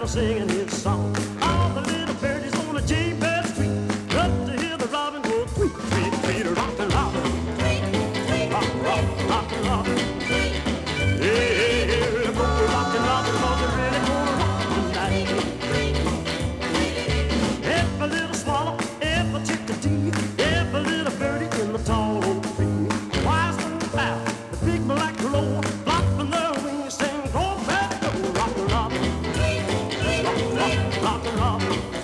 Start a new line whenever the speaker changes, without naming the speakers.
piano singing his song. All the little birdies on the jaybird street love to hear the robin go tweet, tweet, tweet, rockin' robin, rock, rock, rockin' robin. Hey, hey, hey, go rockin' robin, 'cause you're really gonna rock tonight. Every little swallow, every chickadee, every little birdie in the tall oak tree. Wise and fowl, the big black crow, flopping their wings, sing, go back, go rockin' robin, rock, rock, rockin' robin.